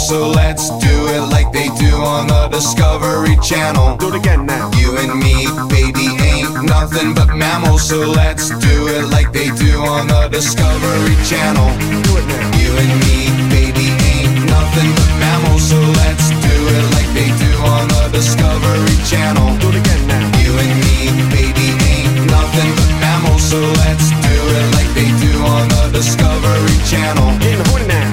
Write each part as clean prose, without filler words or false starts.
so let's do it like they do on the Discovery Channel. Do it again now. You and me, baby, ain't nothing but mammals, so let's do it like they do on the Discovery Channel. Do it now. You and me, baby, ain't nothing but mammals, so let's do it like they do on the Discovery Channel. Do it again now. You and me, baby, ain't nothing but mammals, so let's do it like they do on the Discovery Channel. Getting horny now.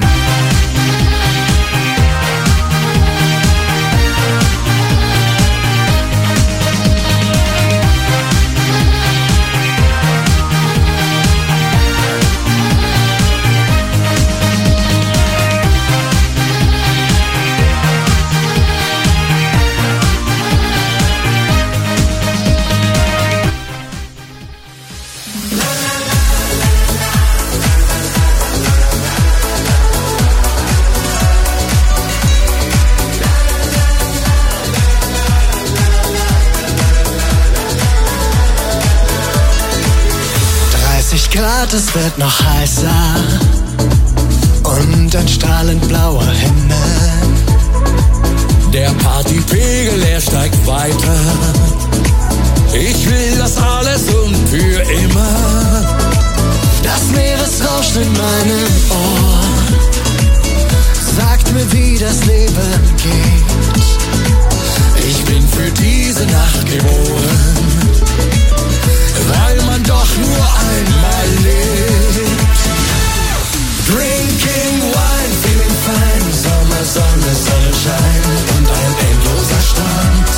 Grad, es wird noch heißer und ein strahlend blauer Himmel. Der Partypegel, er steigt weiter. Ich will das alles und für immer. Das Meeresrauschen in meinem Ohr sagt mir, wie das Leben geht. Ich bin für diese Nacht geboren, weil man doch nur einmal lebt. Drinking wine, feeling fine, Sommersonne, Sonnenschein und ein endloser Strand.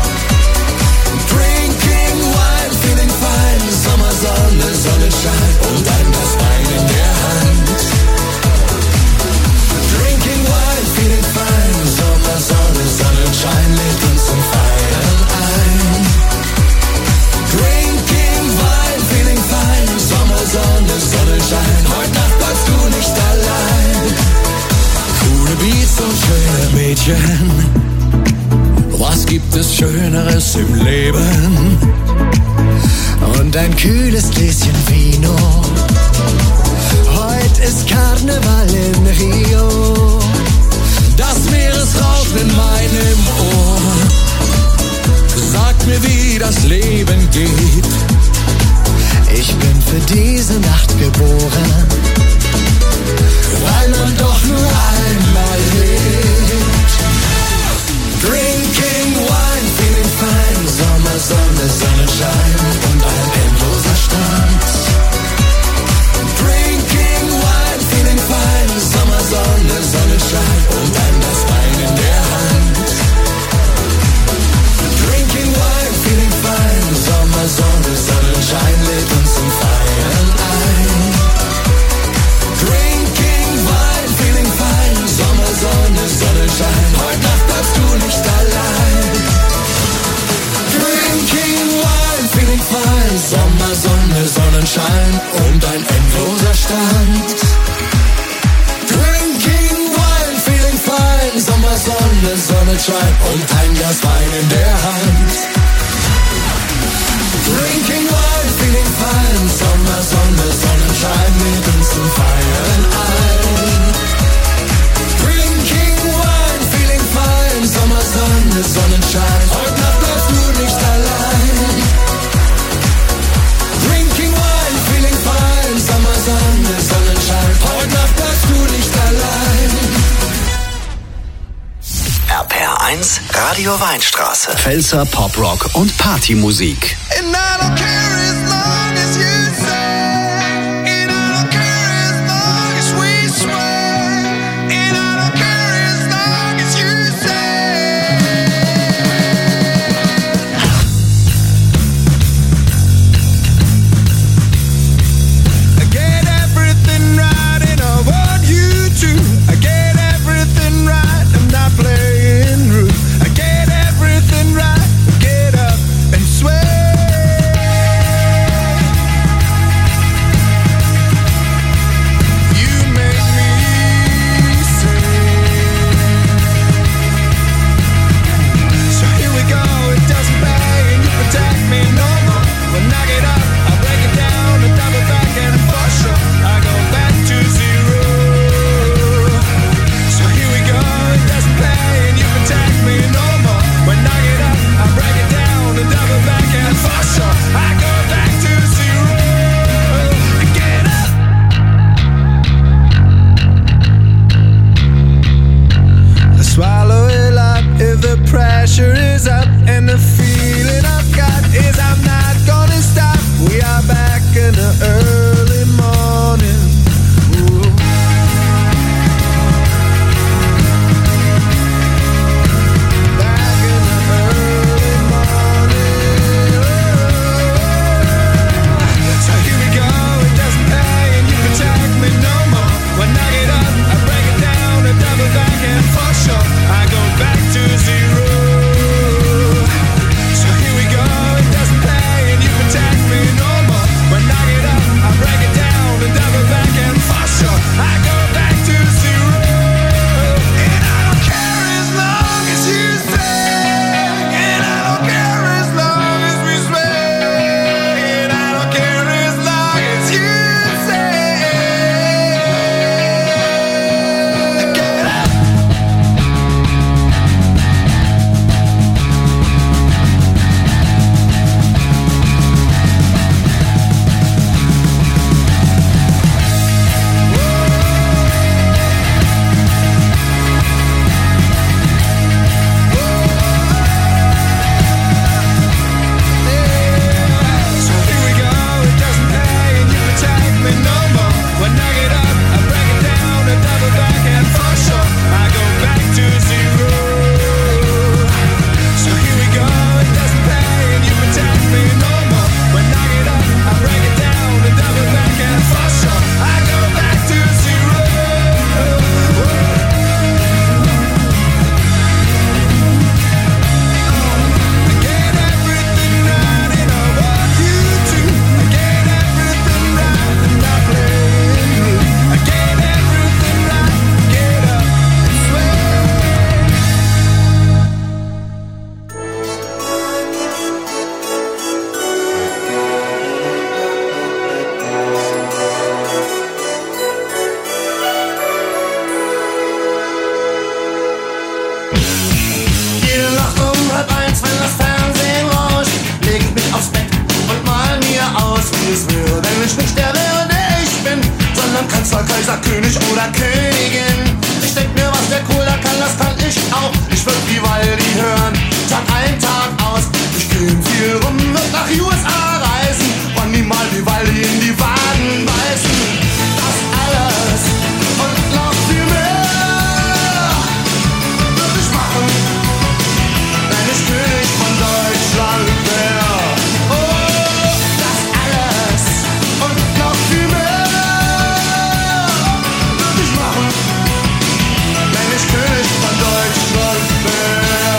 Drinking wine, feeling fine, Sommersonne, Sonnenschein und ein Glas Wein in der Hand. Drinking wine, feeling fine, Sommersonne, Sonnenschein lädt uns zum Feiern ein. Drinking wine, feeling fine, Sommersonne, Sonnenschein. Heute Nacht bleibst du nicht allein. Coole Beats und schöne Mädchen. Was gibt es Schöneres im Leben? Und ein kühles Gläschen Vino. Heute ist Karneval in Rio. Das Meeresrauschen in meinem Ohr sagt mir, wie das Leben geht. Ich bin für diese Nacht geboren, weil man doch nur einmal lebt. Drinking wine, feeling fine, Sommersonne, Sonnenschein und ein endloser Strand. Drinking wine, feeling fine, Sommersonne, Sonnenschein und ein Glas Wein in der Hand. Drinking wine, feeling fine, Sommersonne, Sonnenschein lädt uns zum Feiern ein. Drinking wine, feeling fine, Sommersonne, Sonnenschein. Heute Nacht bleibst du nicht allein. Drinking wine, feeling fine, Sommersonne, Sonnenschein und ein endloser Strand. Drinking wine, feeling fine, Sommersonne, Sonnenschein und ein Glas Wein in der Hand. Drinking wine, feeling fine, Sommersonne, Sonnenschein lädt uns zum Feiern ein. Drinking wine, feeling fine, Sommersonne, Sonnenschein. Heute Nacht bleibst du nicht allein. Drinking wine, feeling fine, Sommersonne, Sonnenschein. Heute Nacht bleibst du nicht allein. RPR1, Radio Weinstraße. Pfälzer Poprock und Partymusik. And I don't care as long as you say, and I don't care as long as we swear, and I don't care as long as you say. I get everything right and I want you to. I get everything right, I'm not playing rude. I get everything right, get up and swear. Ich sag König oder Königin. Ich denk mir, was der Cola kann, das kann ich auch. Ich würd Vivaldi hören, Tag ein, Tag aus. Ich geh viel rum, wird nach USA reisen und niemals Vivaldi in die Waden beißen. Das alles und noch viel mehr würd ich machen, wenn ich König von Deutschland wär. Oh, das alles und noch viel mehr würd ich machen, wenn ich König von Deutschland wär.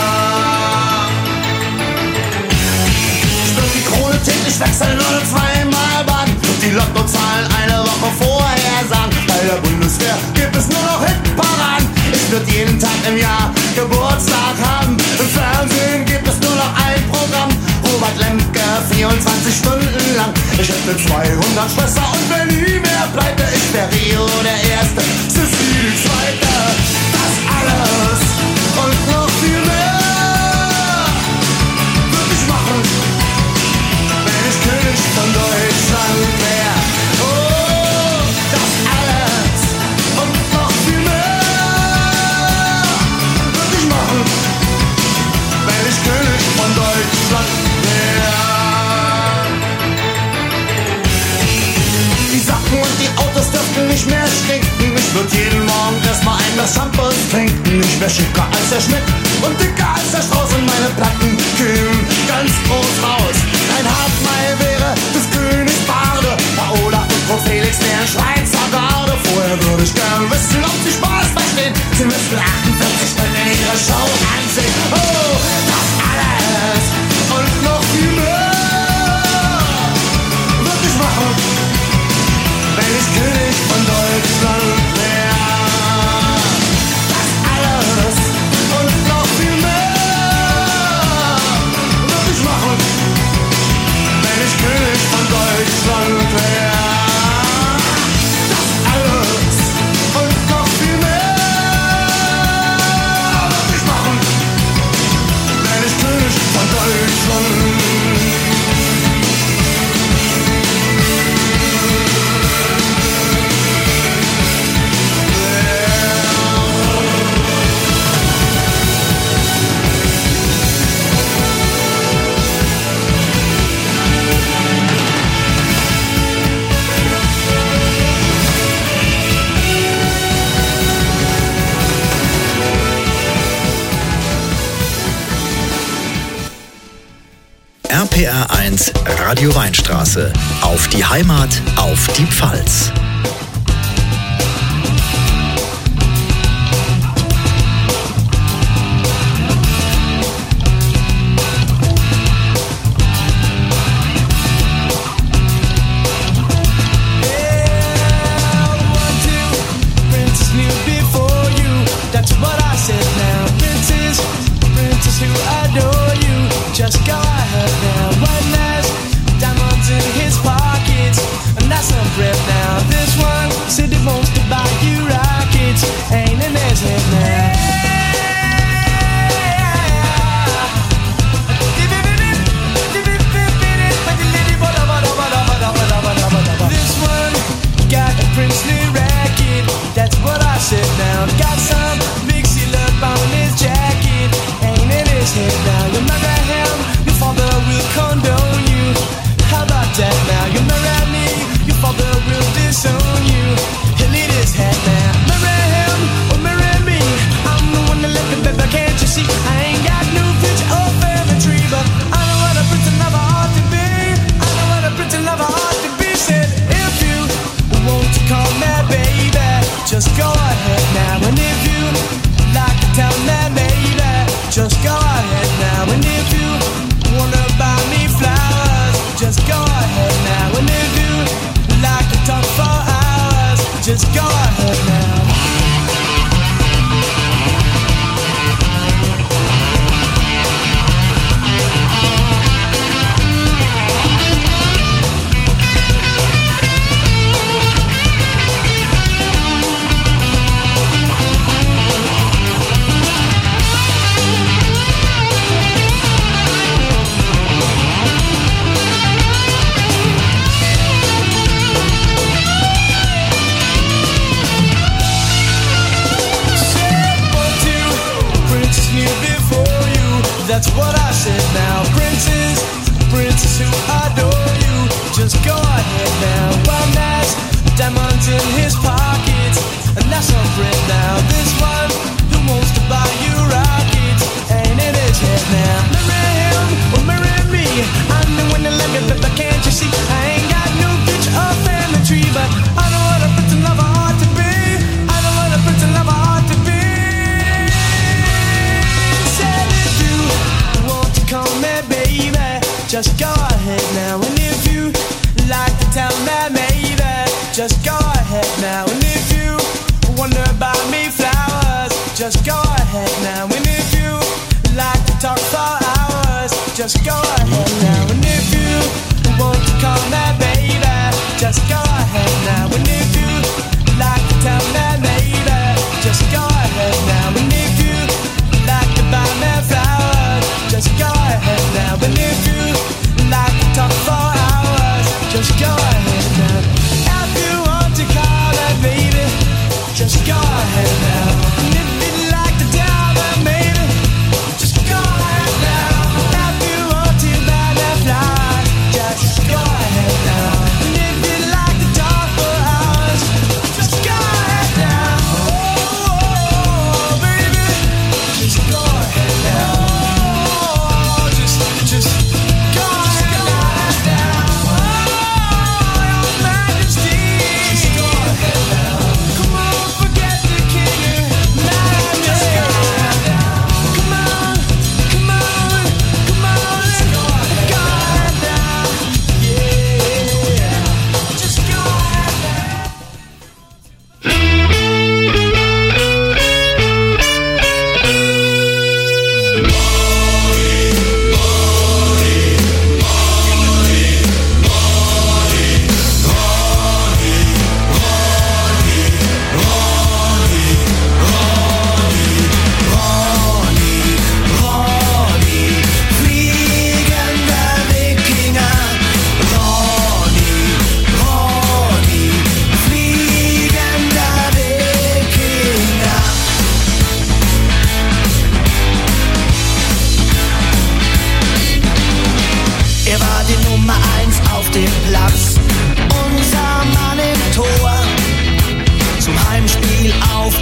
Ich würd die Krone täglich wechseln oder zweimal baden und die Lottozahlen eine Woche vorher sagen. Bei der Bundeswehr gibt es nur noch Hitparaden. Ich würd jeden Tag im Jahr Geburtstag haben. Im Fernsehen gibt es nur noch ein Programm. Robert Lemke, 24 Stunden lang. Ich hätte 200 Schwestern und wenn nie mehr pleite. Ich wär Rio der Erste, Sissi die Zweite. Das alles und noch viel mehr würd ich machen, wenn ich König von Deutschland wär. Oh, das alles und noch viel mehr würd ich machen, wenn ich König von Deutschland wär. Die Sachen und die Autos dürften nicht mehr stinken. Ich würd jeden Morgen erstmal ein Glas Shampoos trinken. Ich wär schicker als der Schmidt und dicker als der Strauß und meine Platten kämen ganz groß raus. Ein Hartmeier wäre des Königs Barde, Paola und Frau Felix wären Schweizer Garde. Vorher würde ich gern wissen, ob sie Spaß verstehen. Sie müssten 48 Stunden ihre Show ansehen. Oh, das alles und noch viel mehr würd ich machen, wenn ich König von Deutschland wär. Das alles und noch viel mehr würd ich machen, wenn ich König von Deutschland wär. Das alles und noch viel mehr würd ich machen, wenn ich König von Deutschland. RPR 1 Radio Weinstraße. Auf die Heimat, auf die Pfalz. Just go ahead now. One has diamonds in his pockets, and that's some breath now. This one said he wants to buy you rockets, ain't in his head now. This one got a princely racket, that's what I said now. Got some big seal up on his jacket, ain't in his head now. You marry him, you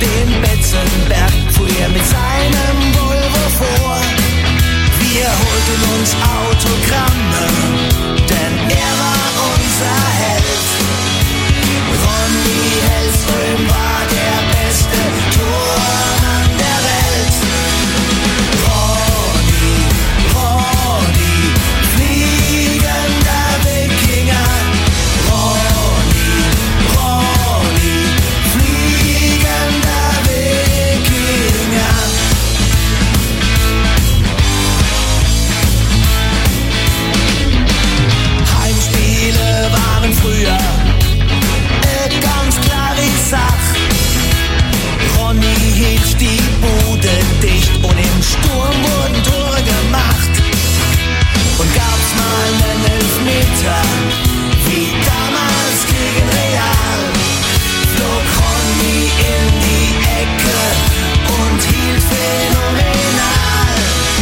den Betzenberg fuhr er mit seinem Volvo vor. Wir holten uns Autogramme, denn er war unser Held. Ronny Hellström war der beste Tormann der Welt. Ronny, fliegender Wikinger. Ronny, fliegender Wikinger. Heimspiele waren früher ganz klar die Sach. Ronny hielt die Bude dicht und im Sturm wurden Tore gemacht. Und gab's mal nen Elfmeter, wie damals gegen Real, flog Ronny in die Ecke und hielt phänomenal.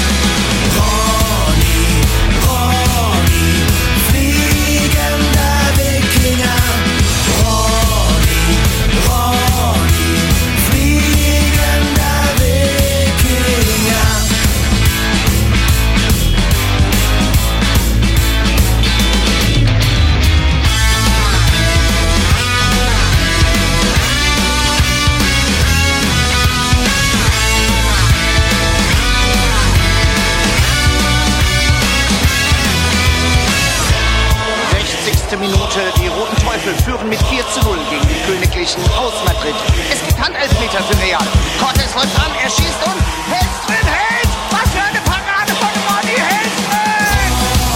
Ronny, fliegender Wikinger. Ronny, fliegender Wikinger. Minute, die Roten Teufel führen mit 4:0 gegen die Königlichen aus Madrid. Es gibt Handelfmeter für Real. Cortés läuft an, er schießt und Hellström hält! Was für eine Parade von Ronny Hellström!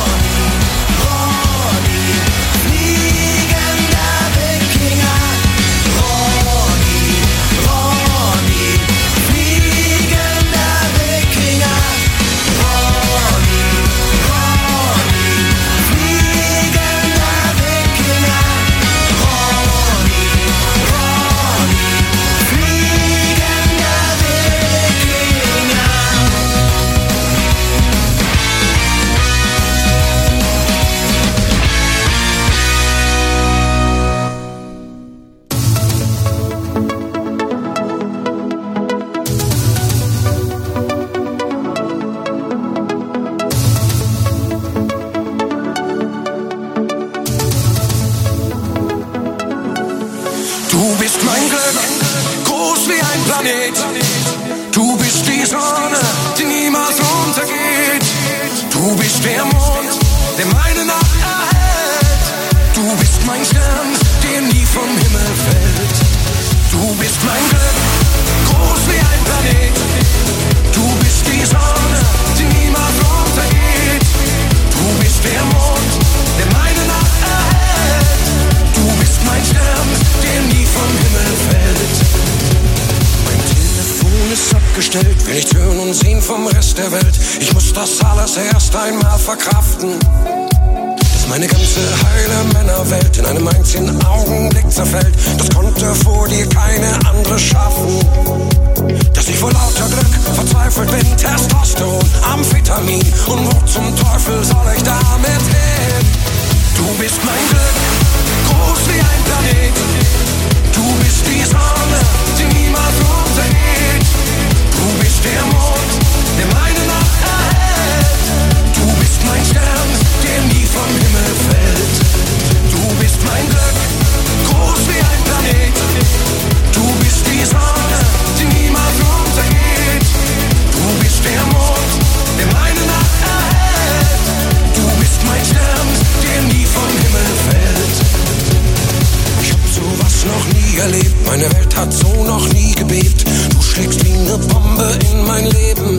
Ronny, fliegender Wikinger. Ronny, fliegender Wikinger. Ronny, fliegender Wikinger. Du bist mein Glück, groß wie ein Planet. Du bist die Sonne, die niemals untergeht. Du bist der Mond, der meine Nacht erhält. Du bist mein Stern, der nie vom Himmel fällt. Du bist mein Glück, groß wie ein Planet. Du bist die Sonne, die niemals untergeht. Du bist der Mond, der meine Nacht erhält. Du bist mein Stern, der nie vom Himmel fällt. Mein Telefon ist abgestellt, will nichts hören und sehen vom Rest der Welt. Ich muss das alles erst einmal verkraften, dass meine ganze heile Männerwelt in einem einzigen Augenblick zerfällt. Das konnte vor dir keine andere schaffen. Dass ich vor lauter Glück verzweifelt bin, Testosteron, Amphetamin. Und wo zum Teufel soll ich damit hin? Du bist mein Glück, groß wie ein Planet. Du bist die Sonne, die niemals untergeht. Du bist der Mond, der meine Nacht erhält. Du bist mein Stern, der nie vom Himmel fällt. Du bist mein Glück, groß wie ein Planet. Du bist die Sonne, die niemals untergeht. Du bist der Mond, der meine Nacht erhält. Du bist mein Stern, der nie vom Himmel fällt. Ich hab sowas noch nie erlebt, meine Welt hat so noch nie gebebt. Du schlägst wie eine Bombe in mein Leben.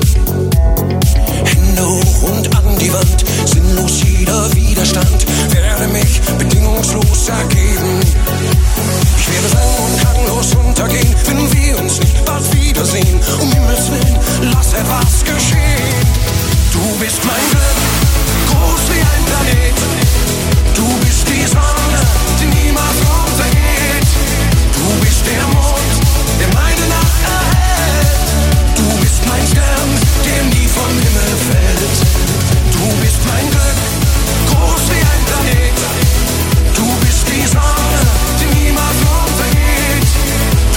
Hände hoch und an die Wand, sinnlos jeder Widerstand, werde mich bedingungslos ergeben. Ich werde sang- und klanglos untergehen, wenn wir uns nicht bald wiedersehen. Um Himmels Willen, lass etwas geschehen. Du bist mein Glück, groß wie ein Planet. Du bist die Sonne, die niemals untergeht. Du bist der Mond, der meine Nacht erhält. Du bist mein Stern, der nie vom Himmel fällt. Du bist mein Glück, groß wie ein Planet. Du bist die Sonne, die niemals untergeht.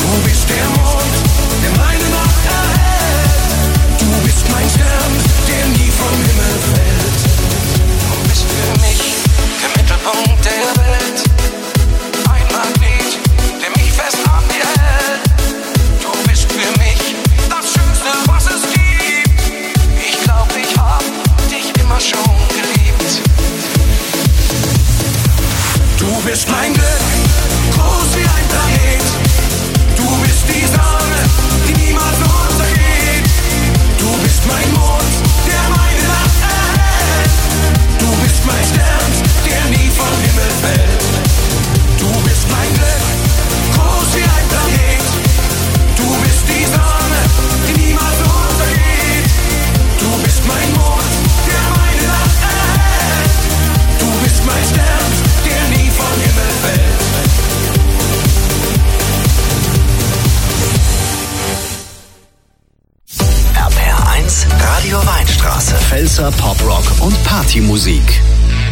großer Pop-Rock und Partymusik.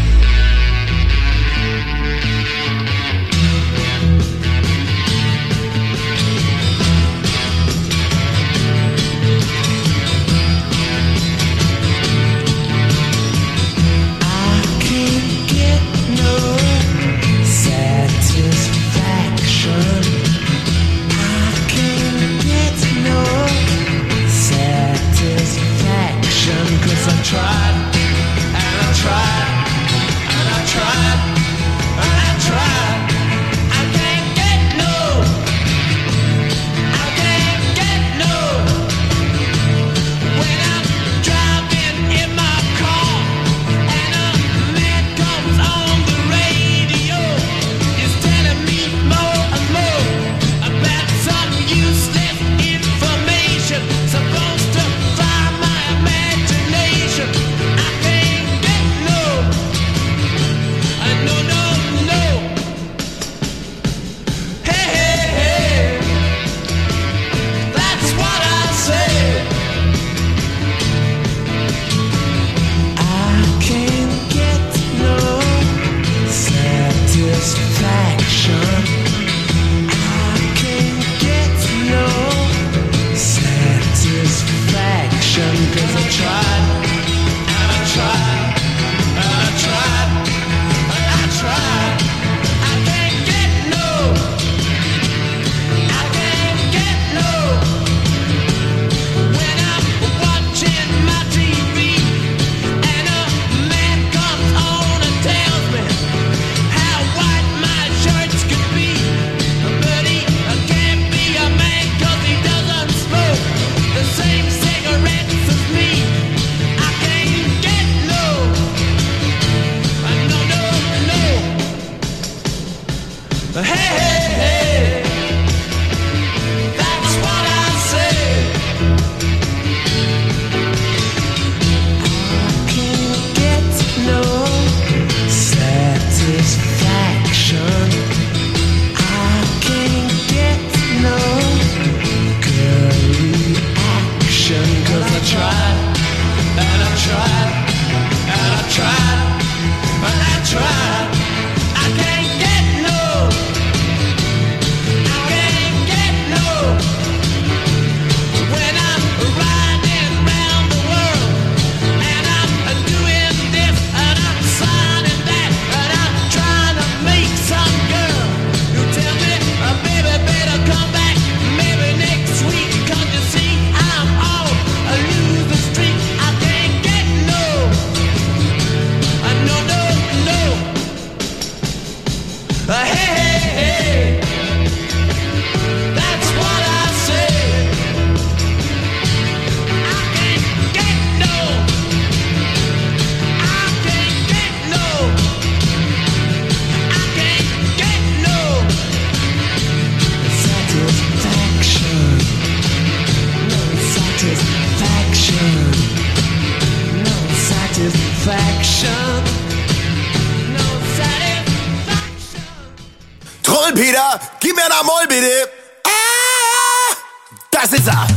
Trollpeter, gib mir ein Moll bitte. Das ist er.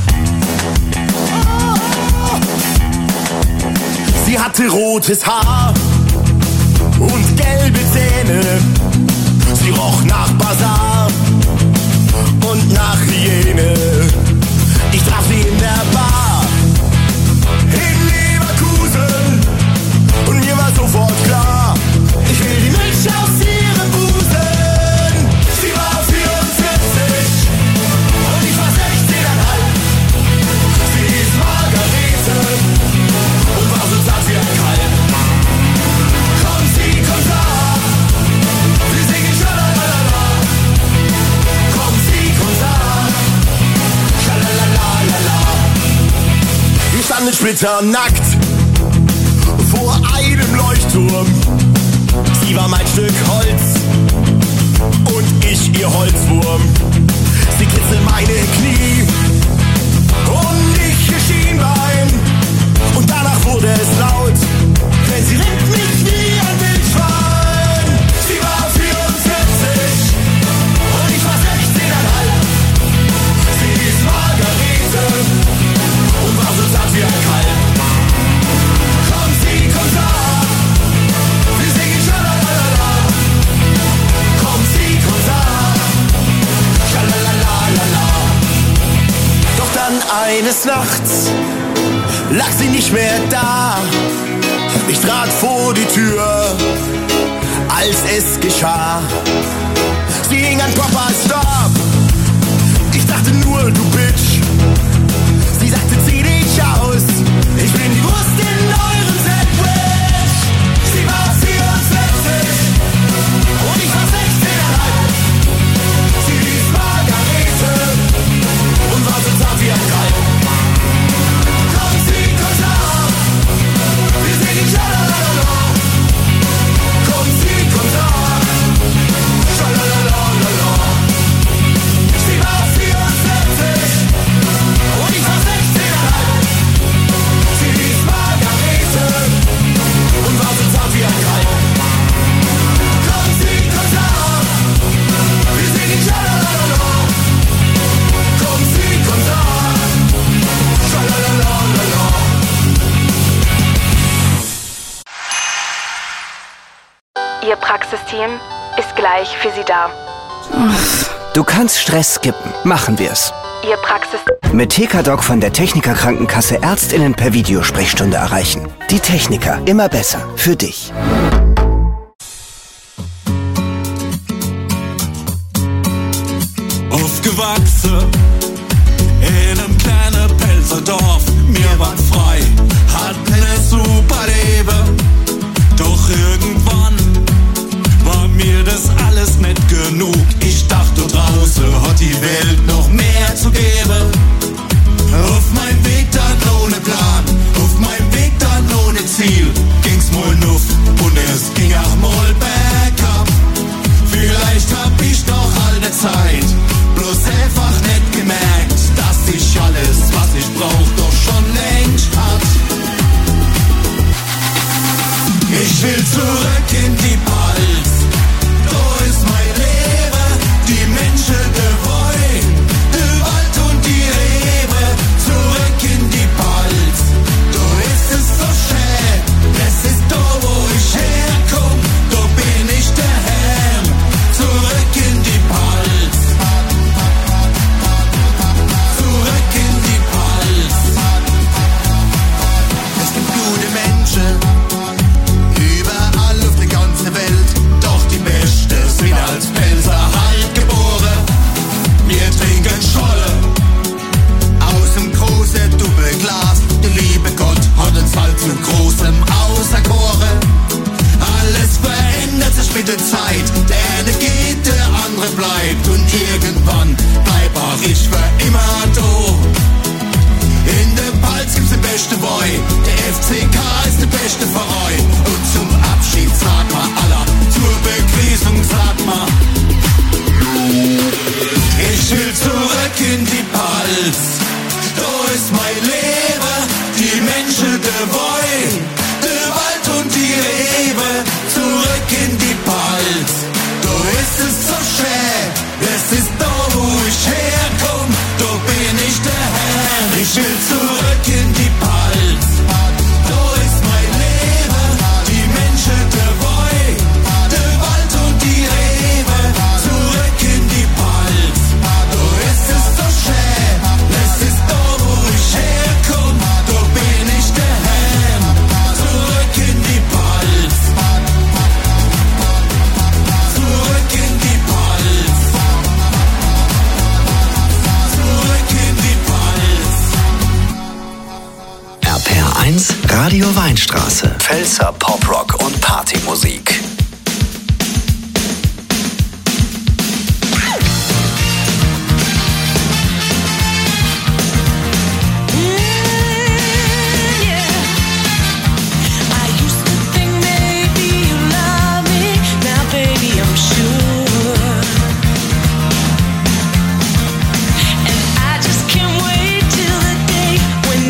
Sie hatte rotes Haar und gelbe Zähne. Sie roch nach Basar und nach Hyäne. Ich traf sie in der Bar in Leverkusen und mir war sofort klar, ich will die Milch aus ihrem Busen. Sie war 44 und ich war 16,5. Sie hieß Margarete und war so zart wie ein Kalb. Komm, sie, komm da, sie singen Schalalala. Komm, sie, komm da, Schalalalala. Wir standen splitternackt vor einem Leuchtturm. Sie war mein Stück Holz und ich ihr Holzwurm. Sie kitzelt meine Knie und ich ihr Schienbein. Und danach wurde es laut, denn sie rennt mich wie ein Wildschwein. Sie war 44 und ich war 16,5. Sie hieß Margarete und war so zart wie ein Kalb. Komm, Eines Nachts lag sie nicht mehr da. Ich trat vor die Tür, als es geschah. Sie hing an Papas Stab. Ich dachte nur, du Bitch. Sie sagte, zieh dich aus. Ich bin die Wurst in eurem Sandwich. Sie war 64 und ich war 16,5. Sie hieß Margarete und war so zart wie ein Kalb. Komm, sie kommt auf, wir sehen die Schalalala. Komm, sie kommt auf, Schalalalala. Sie war 64 und ich war 16,5. Sie hieß Margarete und war so zart wie ein Kalb. Komm, sie kommt auf, wir sehen die Schalalala. Komm, sie kommt auf, Schalalalala. Ihr Praxisteam ist gleich für Sie da. Du kannst Stress skippen. Machen wir's. Ihr Praxis... Mit TK-Doc von der Techniker Krankenkasse ÄrztInnen per Videosprechstunde erreichen. Die Techniker. Immer besser. Für dich. Aufgewachsen in einem kleinen Pelzerdorf. Wir waren frei, hatten ein super Leben. Doch irgendwann war mir das alles nicht genug. Ich dachte, draußen hat die Welt noch mehr zu geben. Auf meinem Weg dann ohne Plan, auf meinem Weg dann ohne Ziel, ging's mal nuff und es ging auch mal bergab. Vielleicht hab ich noch alle Zeit, bloß einfach nicht gemerkt, dass ich alles, was ich brauch, doch schon längst hat. Ich will zurück in die Palz, da ist mein Leben, die Menschen, die wollen, der Wald und die Rebe. Zurück in die Palz, da ist es so schön, es ist da, wo ich herkomm, da bin ich daheim. Zurück in die Palz, zurück in die Palz. Es gibt gute Menschen überall auf der ganzen Welt, doch die Beste sind als Pelzer halt geboren. Wir trinken Scholle aus dem großen Doppelglas. Der liebe Gott hat uns halt zu großem auserkoren. Alles verändert sich mit der Zeit, der eine geht, der andere bleibt und irgendwann bleib auch ich für immer da. In der Palz gibt's den besten Boy, der FCK ist der beste Verein. Und zum Abschied sag mal aller, zur Begrüßung sag mal, ich will zurück in die Palz, da ist mein Leben, die Menschen, die wollen, der Wald und die Rebe. Zurück in die Palz, da ist es so schön, es ist da, wo ich herkomm, da bin ich daheim. Ich will zurück in die Palz, da ist mein Leben, die Menschen, die wollen, der Wald und die Rebe. Zurück in die Palz, da ist es so schön, es ist da, wo ich herkomm, da bin ich daheim. Zurück in die Palz, zurück in die Palz, zurück in die Palz. RPR1 Radio Weinstraße. Pfälzer Poprock und Partymusik.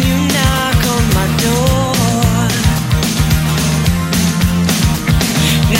Now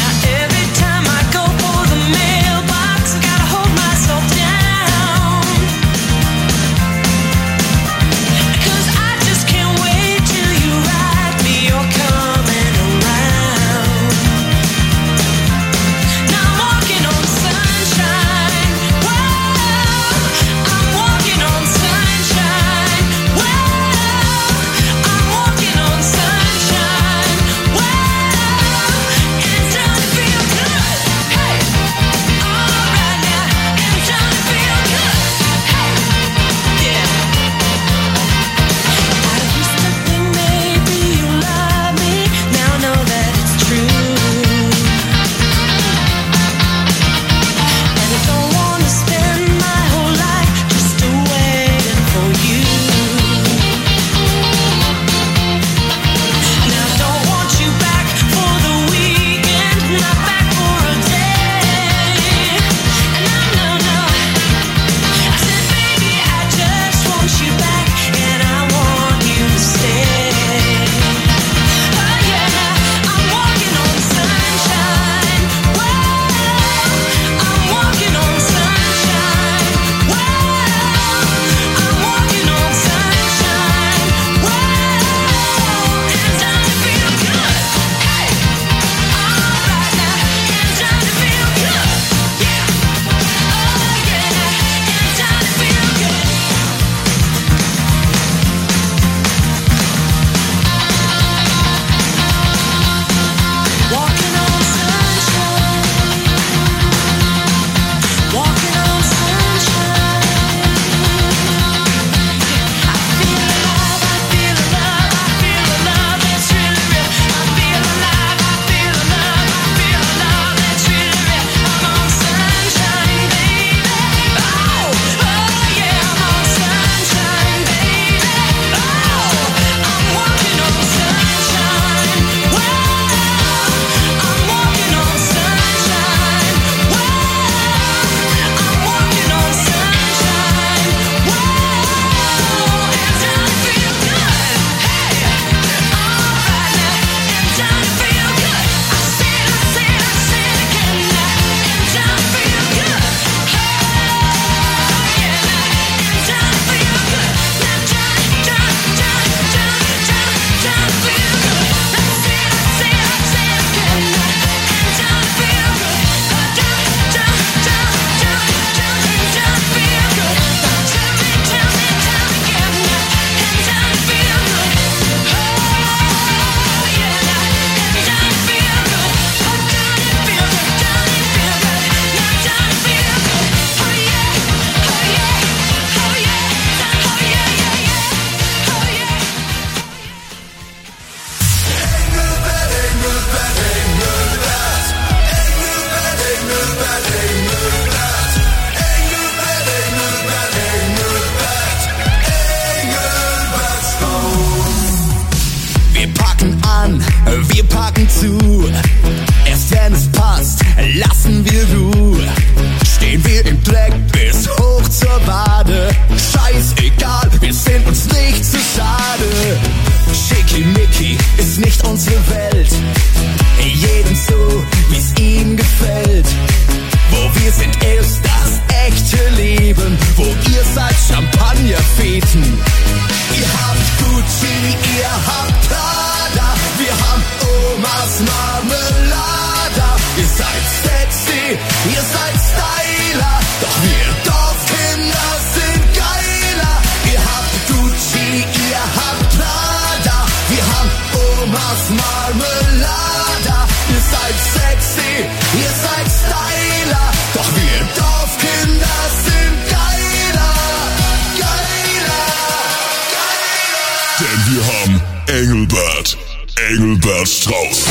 Denn wir haben Engelbert Strauß.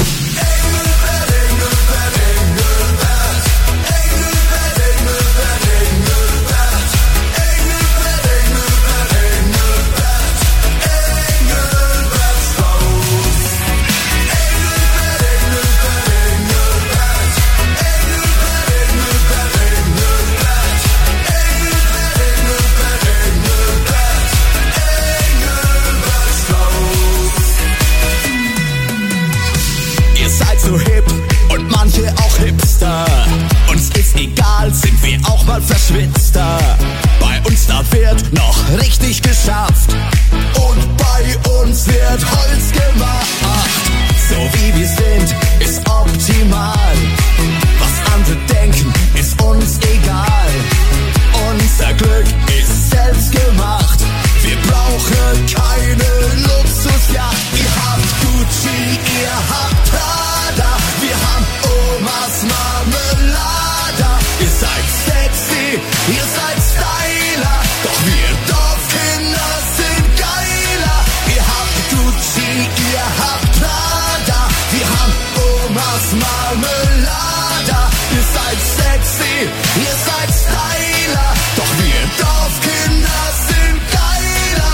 So hip und manche auch hipster. Uns ist egal, sind wir auch mal verschwitzter. Bei uns da wird noch richtig geschafft und bei uns wird Holz gemacht. So wie wir sind, ist optimal. Was andere denken, ist uns egal. Unser Glück ist selbst gemacht. Wir brauchen keine Luxusjacht. Ihr habt Gucci, ihr habt Prada. Wir haben Omas Marmelada. Ihr seid sexy, ihr seid Styler. Doch wir Dorfkinder sind geiler. Ihr habt Gucci, ihr habt Prada. Wir haben Omas Marmelada. Ihr seid sexy, ihr seid Styler. Doch wir Dorfkinder sind geiler.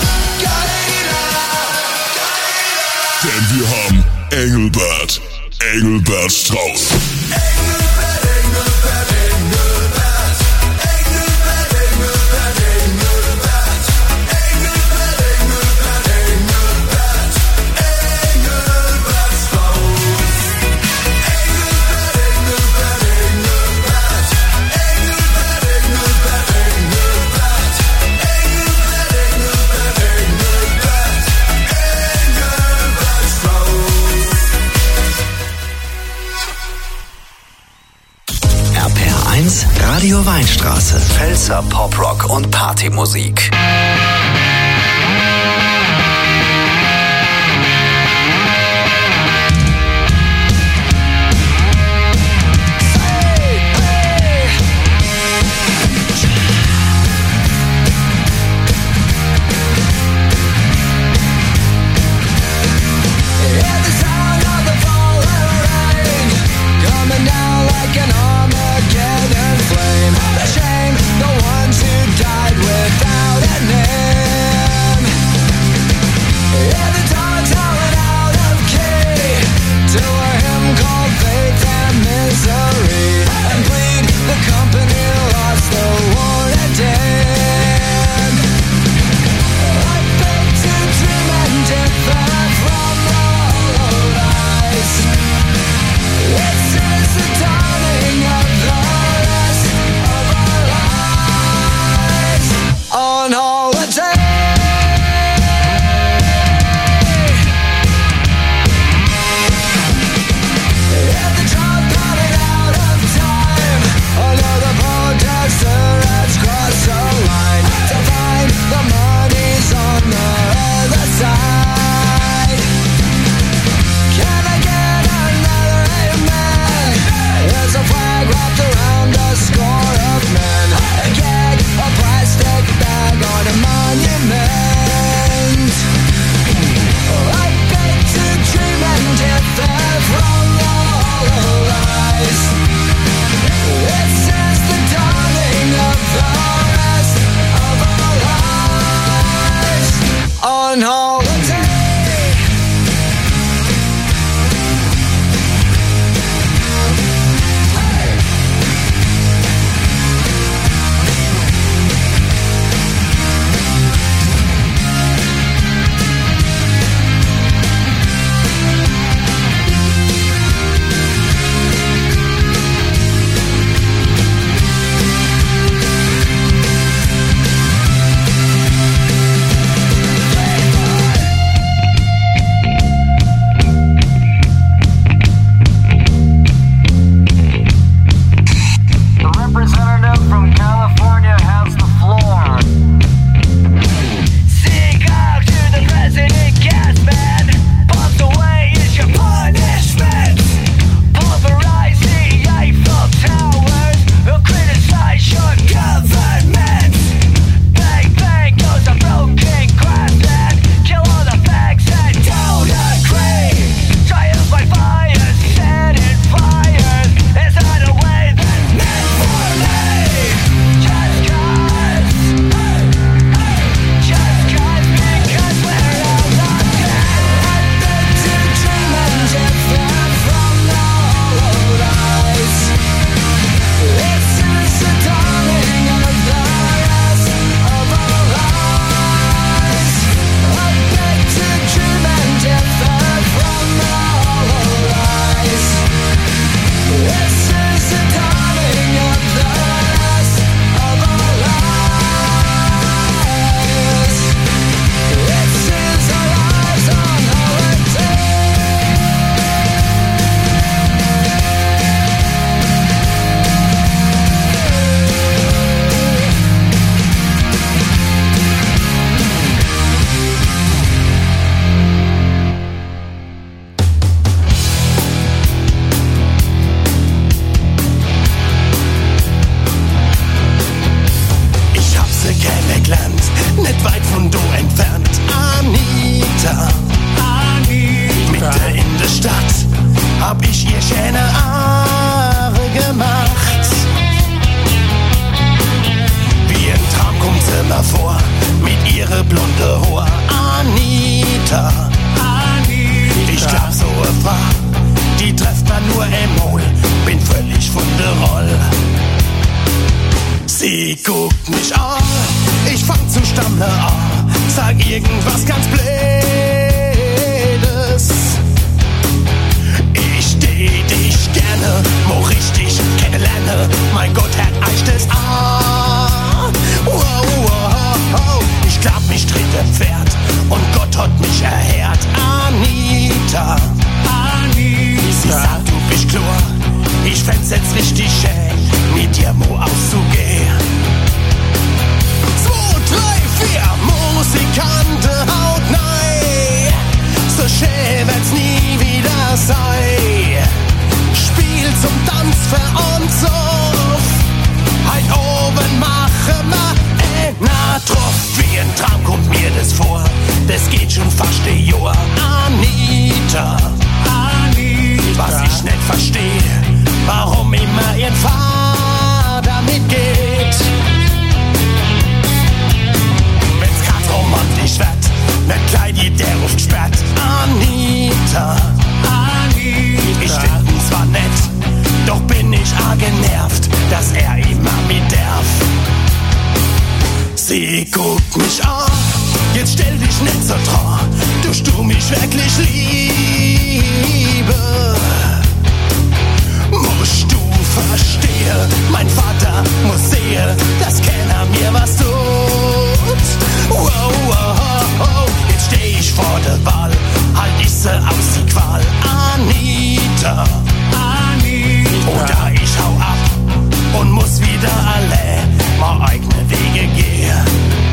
Denn wir haben Engelbert Strauß. Radio Weinstraße. Pfälzer Poprock und Partymusik. Shame, the ones who died without a name. kennt, nicht weit von du entfernt. Anita, Mitte in der Stadt, hab ich ihr schöne Haare gemacht. Wie ein Traum kommt sie mir vor, mit ihre blonde Haar. Anita, ich glaub so eine Frau, die trefft man nur im Mol, bin völlig von der Roll. Sie guckt mich an, ich fang zu stammeln an, sag irgendwas ganz Blödes. Ich steh dich gerne, mo richtig kennenlerne, mein Gott, hat euch das an. Wow, wow, wow. Ich glaub, mich dreht ein Pferd und Gott hat mich erhört. Anita, sie sagt, du bist klar, ich fänd's jetzt richtig schön, mit dir mo auszugehen. 2, 3, 4, Musikanten haut nein, so schön wird's nie wieder sein. Spiel zum Tanz für uns auf, heut oben mache ma na drauf. Wie ein Traum kommt mir das vor, das geht schon fast ein Jahr. Anita, was ich nicht verstehe, warum immer ihr Vater mitgeht. Wenn's grad romantisch wird, ne Kleid, der ruft gesperrt. Anita, ich find ihn zwar nett, doch bin ich arg genervt, dass er immer mit darf. Sie guckt mich an, jetzt stell dich nicht so dran, du mich wirklich liebe. Musst du verstehen, mein Vater muss sehen, dass keiner mir was tut. Wow, wow, wow. Jetzt steh ich vor der Wahl, halt ich sie aus die Qual. Anita, oder ich hau ab und muss wieder allein mal eigene Wege gehen.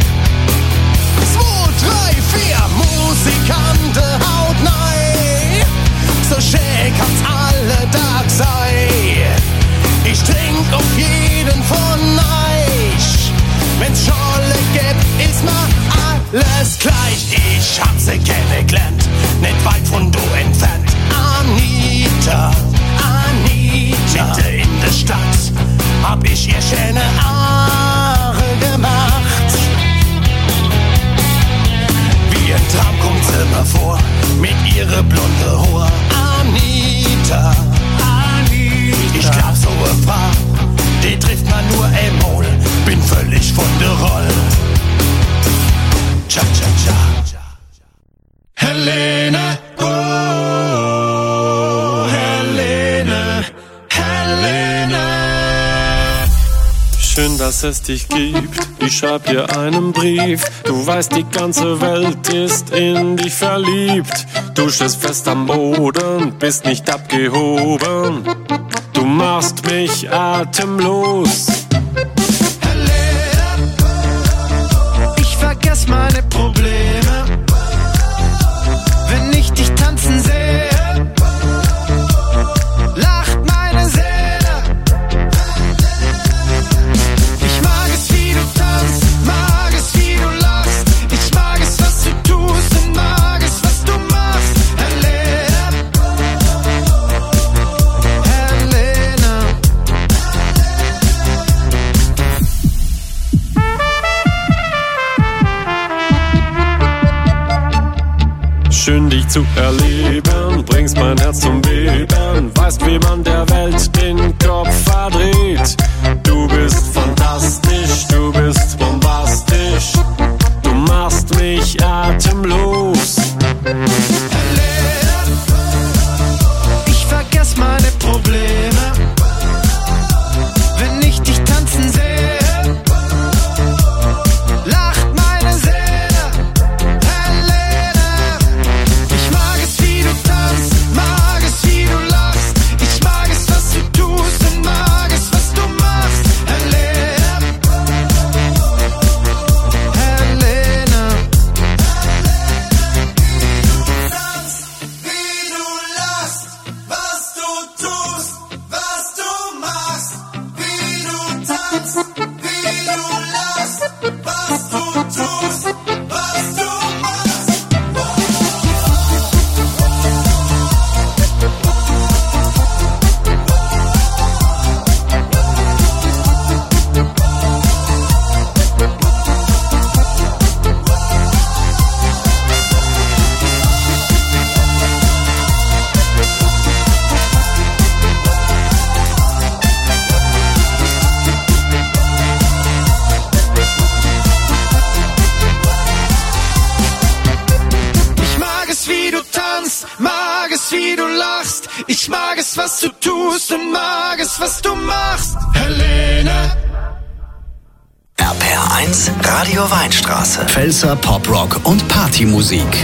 2, 3, 4, Musikanten haut nein, so schön kann's alle Tag sein. Ich trink auf jeden von euch, wenn's Scholle gibt, ist mir alles gleich. Ich hab sie kennengelernt, nicht weit von du entfernt. Anita, Mitte in der Stadt, hab ich ihr schöne Haare gemacht. Wie ein Traum kommt sie mir vor, mit ihre blonde Haar. Anita, ich glaub so eine Frau, die trifft man nur im Mol, bin völlig von der Roll. Cha, cha, cha. Helene, oh, Helene, Helene. Schön, dass es dich gibt, ich schreib dir einen Brief. Du weißt, die ganze Welt ist in dich verliebt. Du stehst fest am Boden, bist nicht abgehoben. Du machst mich atemlos. Helene, ich vergess meine Probleme, wenn ich dich tanzen sehe. Lacht meine Seele. Ich mag es, wie du tanzt, mag es, wie du lachst. Ich mag es, was du tust und mag es, was du machst. Helene, Helene. Schön dich zu erleben, bringst mein Herz zum Beben. Weißt, wie man der Welt den Kopf verdreht. Du bist fantastisch, du bist bombastisch. Du machst mich atemlos. Helene, ich vergess meine Probleme, wenn ich dich tanzen sehe. Lacht meine Seele. Helene, ich mag es, wie du tanzt, mag es, wie du lachst. Ich mag es, was du tust und mag es, was du machst. Helene, Helene. es, wie du lachst. Ich mag es, was du tust und mag es, was du machst. Helene. RPR1 Radio Weinstraße. Pfälzer Poprock und Partymusik.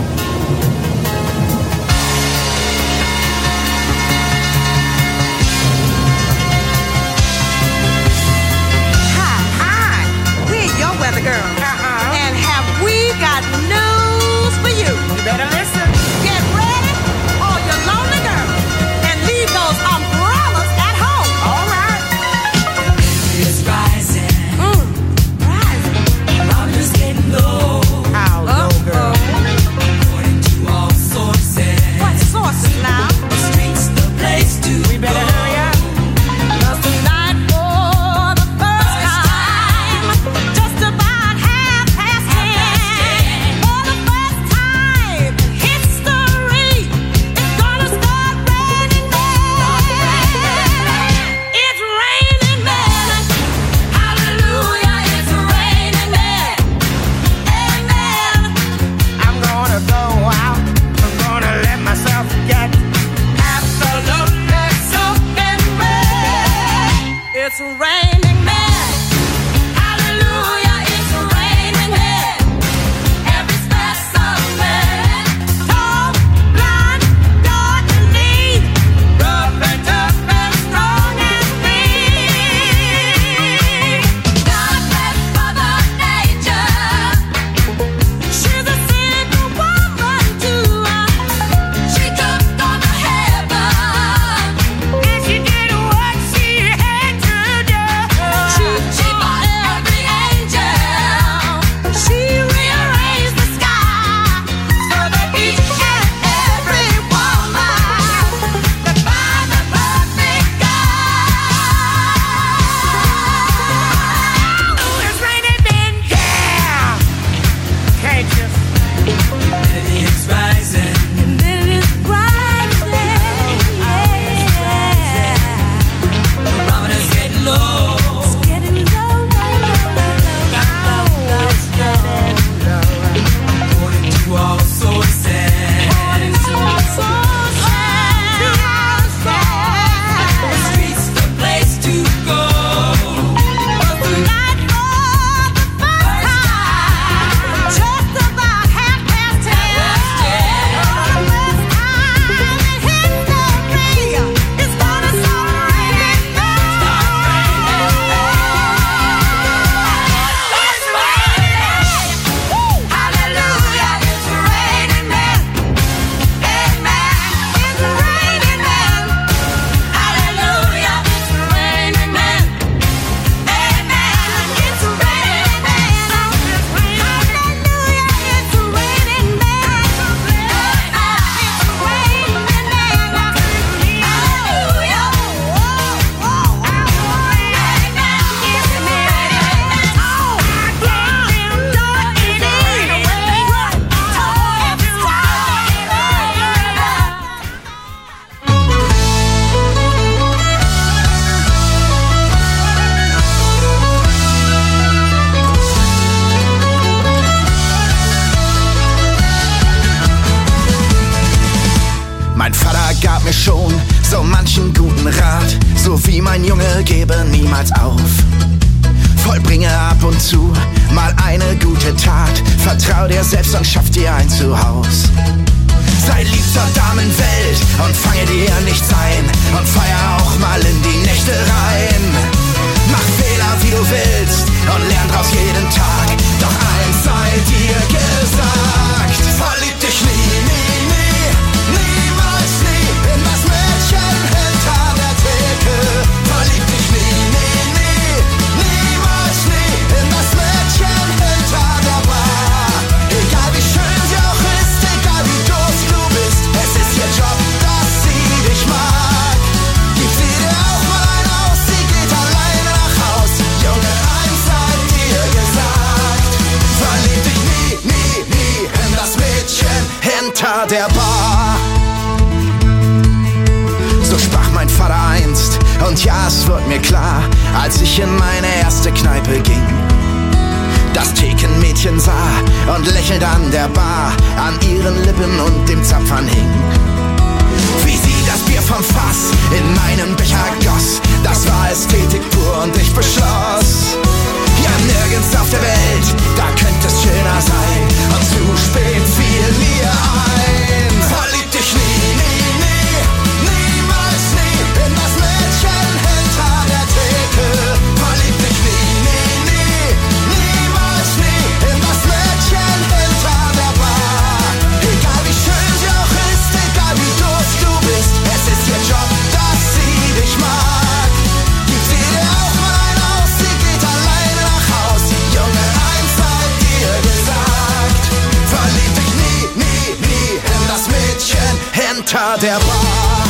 Weather girl. And have we got news for you? You better listen. Get ready, all you lonely girls, and leave those umbrellas at home. All right. It's rising. Rising. Thermometer's getting low. How low, girl? According to all sources. What sources now? The streets, the place to We better go. hurry up. 'Cause tonight, for the first time, just about 10:30. For the first time in history, it's gonna start raining men. It's raining men. Hallelujah, it's raining men. Amen. I'm gonna go out. I'm gonna let myself get absolutely soaking wet. It's raining men. Hallelujah, it's raining men. Every specimen, tall, blind, dark and neat, rough and tough and strong and free. God bless Mother Nature. She's a single woman too. She took on the heaven, and she did what she had to do. She fought every angel. She rearranged the sky so that each and every woman could find the perfect guy. Oh, it's raining men, yeah. Can't you? Humidity is rising. Thermometer's getting low. According to all sources. The streets, the place to go. Just about 10:30. It's gonna start raining men. It's raining. Hallelujah, it's raining men. Amen. It's raining men. Hallelujah, it's raining men. Amen. It's raining men. Hallelujah, it's raining men. Mein Vater gab mir schon so manchen guten Rat, so wie mein Junge, gebe niemals auf. Vollbringe ab und zu mal eine gute Tat, vertrau dir selbst und schaff dir ein Zuhause. Sei lieb zur Damenwelt und fange dir nichts ein und feier auch mal in die Nächte rein. Mach Fehler wie du willst und lern draus jeden Tag, doch eins sei dir gesagt: Verlieb dich nie, nie, nie, niemals nie in das Mädchen hinter der Theke. Verlieb dich nie, nie, nie, niemals nie in das Mädchen hinter der Bar. Egal wie schön sie auch ist, egal wie doof du bist, es ist ihr Job, dass sie dich mag. Gib sie dir auch mal ein aus, sie geht alleine nach Haus. Junge, eins sei dir gesagt: Verlieb dich nie, nie, nie in das Mädchen hinter der Bar. So sprach mein Vater einst, und ja, es wird mir klar, als ich in meine erste Kneipe ging. Das Thekenmädchen sah und lächelt an der Bar, an ihren Lippen und dem Zapfhahn hing. wie sie das Bier vom Fass in meinen Becher goss. Das war Ästhetik pur und ich beschloss, ja, nirgends auf der Welt, da könnte es schöner sein. Und zu spät fiel mir ein, verlieb dich nie, nie, nie, niemals nie in das Mädchen hinter der Theke. Verlieb dich nie, nie, nie, niemals nie in das Mädchen hinter der Bar. Egal wie schön sie auch ist, egal wie doof du bist, es ist ihr Job, dass sie dich mag. Gib sie dir auch mal ein aus, sie geht alleine nach Haus. Junge, eins hat dir gesagt, verlieb dich nie, nie, nie in das Mädchen hinter der Bar.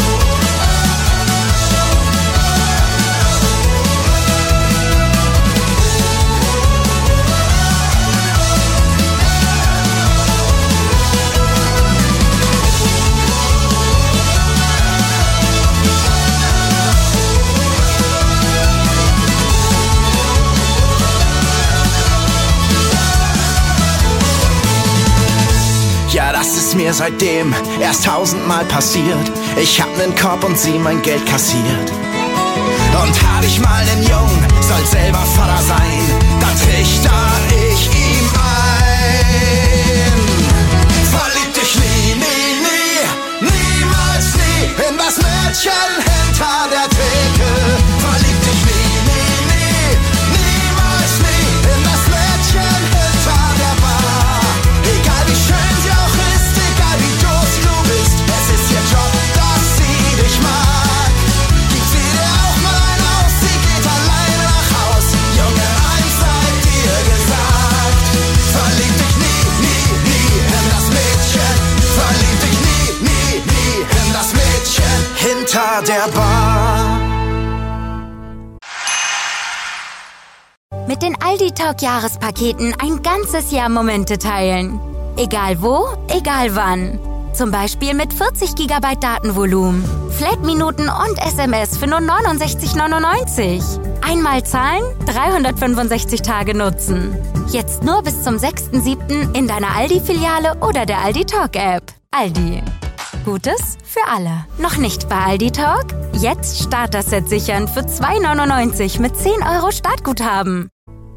Ja, das ist mir seitdem erst 1000-mal passiert. Ich hab nen Korb und sie mein Geld kassiert. Und hab ich mal nen Jungen, soll selber Vater sein, dann trichter ich ihm ein. Verlieb dich nie, nie, nie, niemals nie in das Mädchen hinter der Theke. Verlieb dich nie, nie, nie, niemals nie in das Mädchen hinter der Bar. Egal wie schön sie auch ist, egal wie doof du bist, es ist ihr Job, dass sie dich mag. Gib sie dir auch mal ein aus, sie geht alleine nach Haus. Junge, eins sei dir gesagt, verlieb dich nie, nie, nie in das Mädchen. Verlieb dich nie, nie, nie in das Mädchen hinter der Bar. Mit den Aldi Talk Jahrespaketen ein ganzes Jahr Momente teilen. Egal wo, egal wann. Zum Beispiel mit 40 GB Datenvolumen, Flat-Minuten und SMS für nur 69,99. Einmal zahlen, 365 Tage nutzen. Jetzt nur bis zum 6.7. in deiner Aldi-Filiale oder der Aldi Talk App. Aldi. Gutes für alle. Noch nicht bei Aldi Talk? Jetzt Starter-Set sichern für 2,99 mit 10 € Startguthaben.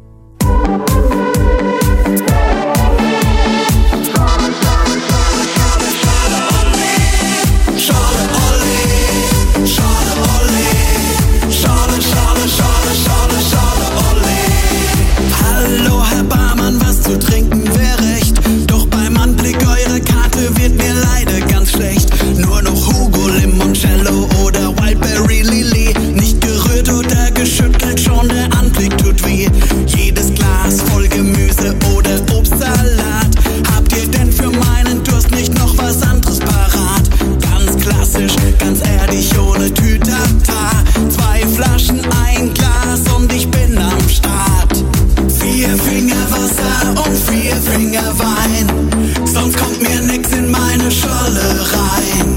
Hallo Herr Barmann, was zu trinken wäre recht. Doch beim Anblick eurer Karte wird mir leider ganz schlecht. Nur noch Hugo, Limoncello oder Wildberry Lilly. Nicht gerührt oder geschüttelt, schon der Anblick tut weh. Jedes Glas voll Gemüse oder Obstsalat. Habt ihr denn für meinen Durst nicht noch was anderes parat? Ganz klassisch, ganz erdig, ohne Tütata. 2 Flaschen, ein Glas und ich bin am Start. 4 Finger Wasser und 4 Finger Wein. Sonst kommt mir nix in meine Scholle rein.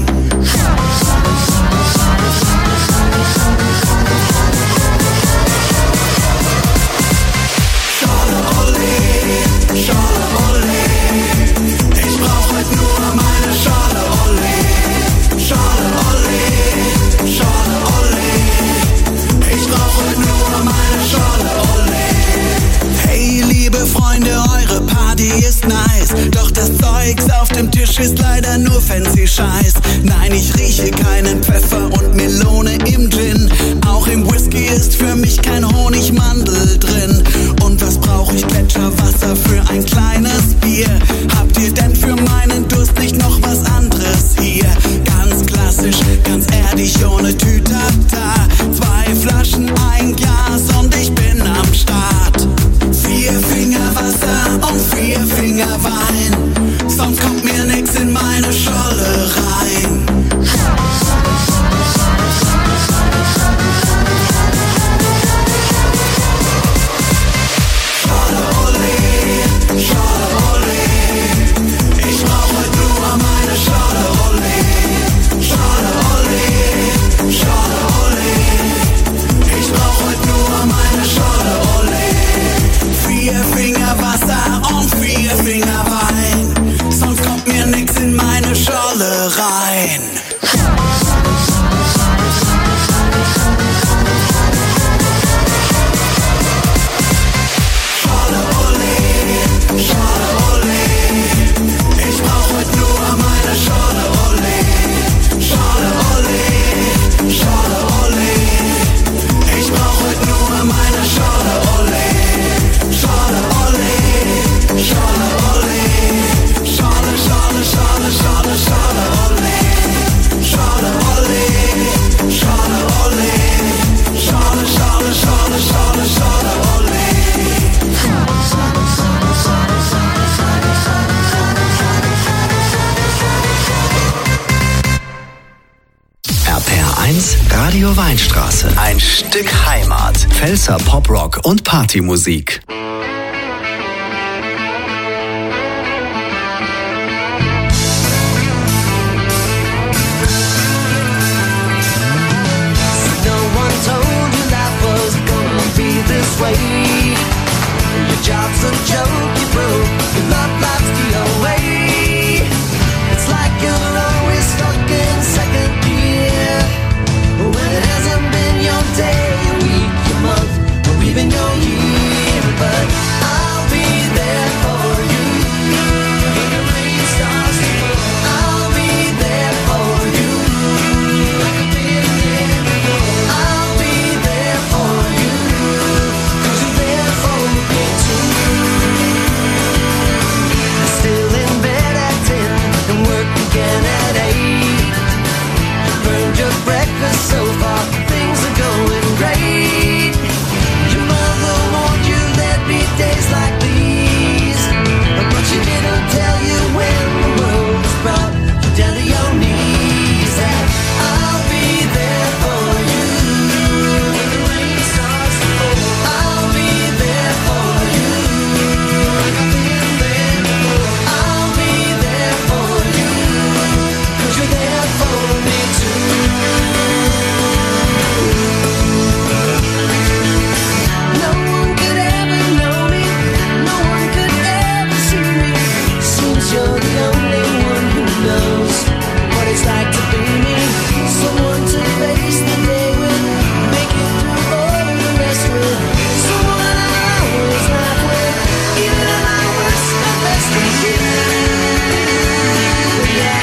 Scholle Olé, Scholle Olé. Ich brauch heute nur meine Scholle Olé. Scholle Olé, Scholle Olé. Ich brauch heute nur meine Scholle Olé. Hey, liebe Freunde, eure Party ist nice. Doch das Zeugs auf dem Tisch ist leider nur fancy Scheiß. Nein, ich rieche keinen Pfeffer und Melone im Gin. Auch im Whisky ist für mich kein Honigmandel drin. Und was brauch ich? Gletscherwasser für ein kleines Bier. Habt ihr denn für meinen Durst nicht noch was anderes hier? Ganz klassisch, ganz erdig, ohne Tütata. 2 Flaschen, ein Glas und ich bin am Start. 4 Finger Wasser und 4 Finger Wein. Sonst kommt mir nix in meine Scholle rein. Scholle Olé, Scholle Olé. Ich brauch heute nur meine Scholle Olé. Scholle Olé, Scholle Olé. Ich brauch heute nur meine Scholle Olé. 4 Finger Wasser und 4 Finger Wein. Radio Weinstraße. Ein Stück Heimat. Pfälzer Poprock und Partymusik. Your job's a joke, you broke. Your love life's the away. It's like you're always stuck in second gear. When it hasn't been your day, your week, your month, or even your year. But I'll be there for you. When the rain starts to fall, I'll be there for you. Like I've been there before. I'll be there for you. 'Cause you're there for me too. Still in bed at 10 and work again at 8. Burned your breakfast so far, things are going great. Your mother warned you there'd be days like these, but she didn't tell you when the world was brought you down to your knees. And I'll be there for you when the rain starts to fall. I'll be there for you like I've been there before. I'll be there for you 'cause you're there for me too. No one could ever know me, no one could ever see me. Seems you're the only one who knows what it's like to be me. Someone to face the day with, make it through all the rest with. Someone I always laugh with, even at my worst, my best is you. Yeah.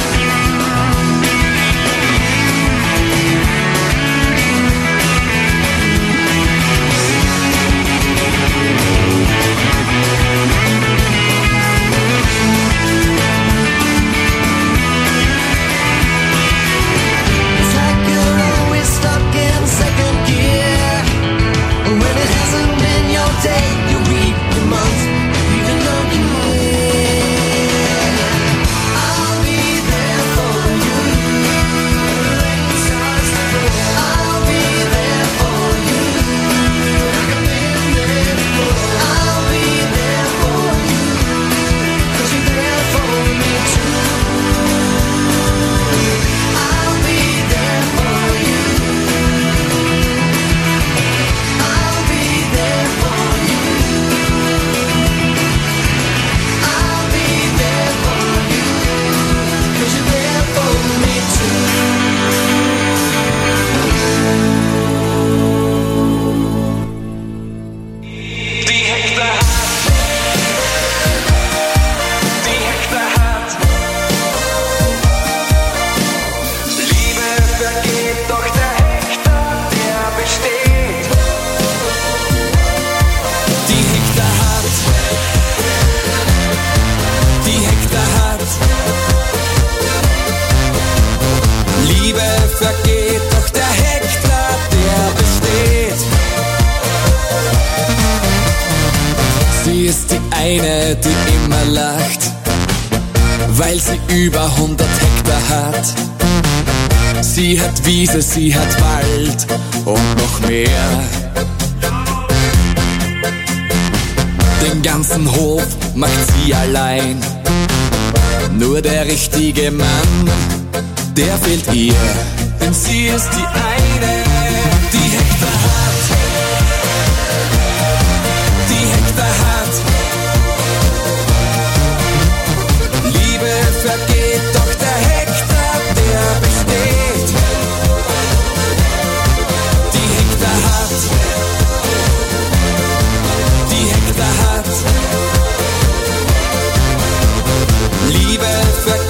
It's like you're always stuck in second gear. When it hasn't been your day, your week, your month, even your year. I'll be there for you. When the rain starts to fall, I'll be there for you. Like I've been there before. I'll be there for you 'cause you're there for me too. I'll be there for you. I'll be there for you. I'll be there for you 'cause you're there for me too. Die Hektar hat. Liebe vergeht, doch der Hektar, der besteht. Die Hektar hat. Die Hektar hat. Liebe vergeht, doch der Hektar, der besteht. Sie ist die eine, die immer lacht, weil sie über 100 Hektar hat. Sie hat Wiese, sie hat Wald und noch mehr. Den ganzen Hof macht sie allein. Nur der richtige Mann, der fehlt ihr. Denn sie ist die eine,